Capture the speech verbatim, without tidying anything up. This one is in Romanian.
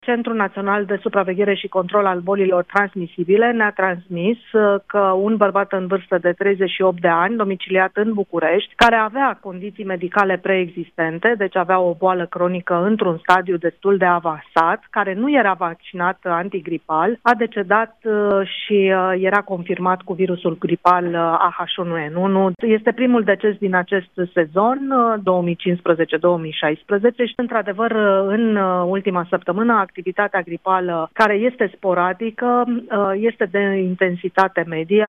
Centrul Național de Supraveghere și Control al Bolilor Transmisibile ne-a transmis că un bărbat în vârstă de treizeci și opt de ani, domiciliat în București, care avea condiții medicale preexistente, deci avea o boală cronică într-un stadiu destul de avansat, care nu era vaccinat antigripal, a decedat și era confirmat cu virusul gripal A H unu N unu. Este primul deces din acest sezon, două mii cincisprezece două mii șaisprezece, și într-adevăr în ultima săptămână activitatea gripală, care este sporadică, este de intensitate medie.